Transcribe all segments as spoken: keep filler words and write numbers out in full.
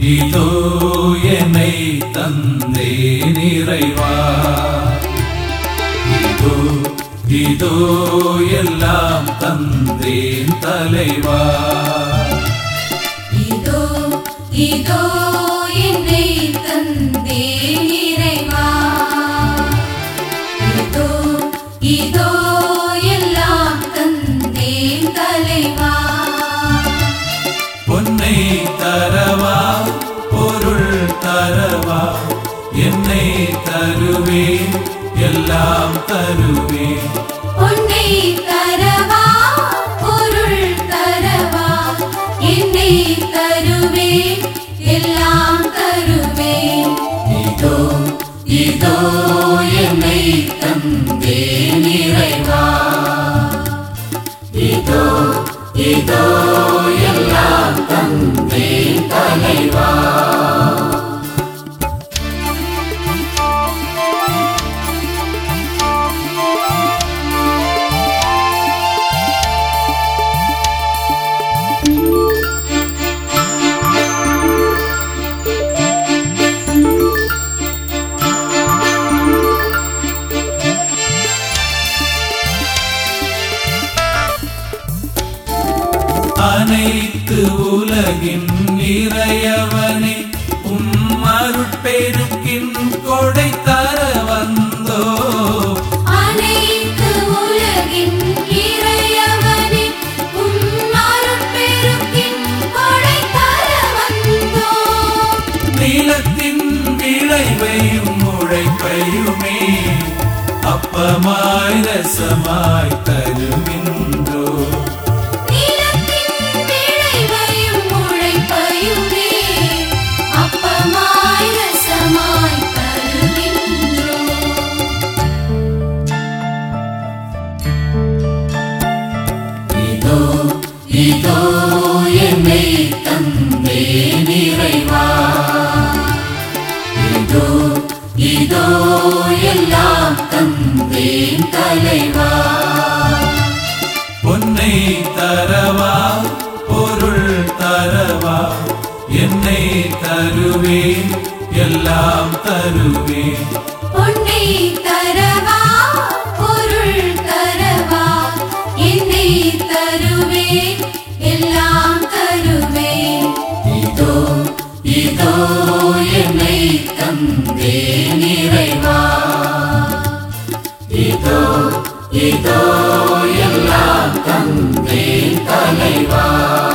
இதோ என்னை தந்தேன் இறைவா. இதோ இதோ எல்லாம் தந்தேன் தலைவா. இதோ இதோ என்னை தந்தேன் இறைவா. இதோ இதோ எல்லாம் தந்தேன் தலைவா. பொன்னை தரவா பொருள் தரவா, என்னை தருவேன் எல்லாம் தருவேன். பொன்னை தரவா பொருள் தரவா, என்னை தருவேன் எல்லாம் தருவேன். இதோ இதோ என்னை தந்தேன் இறைவா. இதோ இதோ எல்லாம் தந்தேன் தலைவா. அனைத்து உலகின் இறையவனே, உம் அருட்பெருக்கின் கொடை தர வந்தோ. அனைத்து உலகின் இறையவனே, உம் அருட்பெருக்கின் கொடை தர வந்தோ. நிலத்தின் விளைவையும் உழைப்பையுமே அப்பமாய் ரசமாய் தருகின்றோ. இதோ என்னை தந்தேன் இறைவா. இதோ இதோ எல்லாம் தந்தேன் தலைவா. பொன்னை தரவா பொருள் தரவா, என்னை தருவேன் எல்லாம் தருவேன். பொன்னை தரவா பொருள் தரவா, என்னை தருவேன் எல்லாம் தருவேன். இதோ இதோ என்னை தந்தேன் இறைவா. இதோ இதோ எல்லாம் தந்தேன் தலைவா.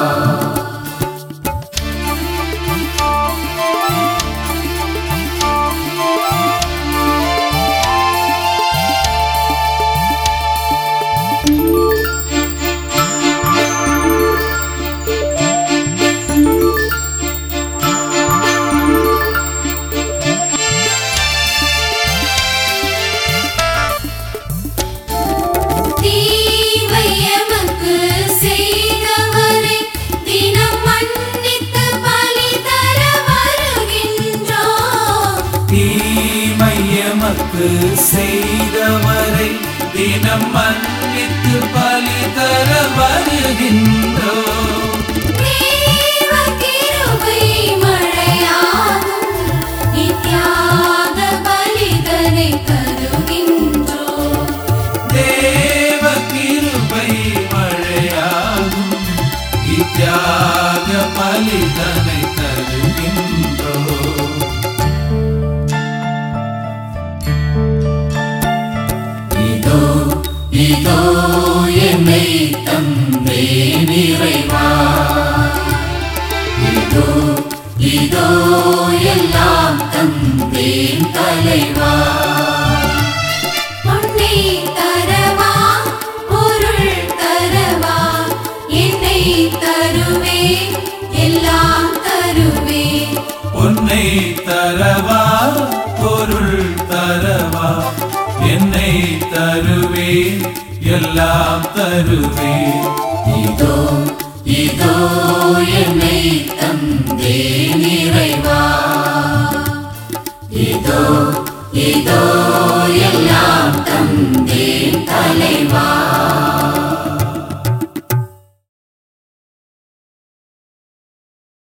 தீமையமக்கு செய்தவரை தினம் மன்னித்து பலி தர வருகின்றோ. தேவ கிருபை மழையாகும், நித்யாக பலிதனை தருகின்றோ. தேவ கிருபை மழையாகும், நித்யாக பலிதனை தருகின்றோ. இதோ என்னை தந்தேன் இறைவா. இதோ இதோ எல்லாம் தந்தேன் தலைவா. பொன்னை தரவா பொருள் தரவா, என்னை தருவேன் எல்லாம் தருவேன். பொன்னை தரவா பொருள் தரவா, என்னை தருவேன் எல்லாம் தருவேன். இதோ இதோ என்னை தந்தேன் இறைவா. இதோ இதோ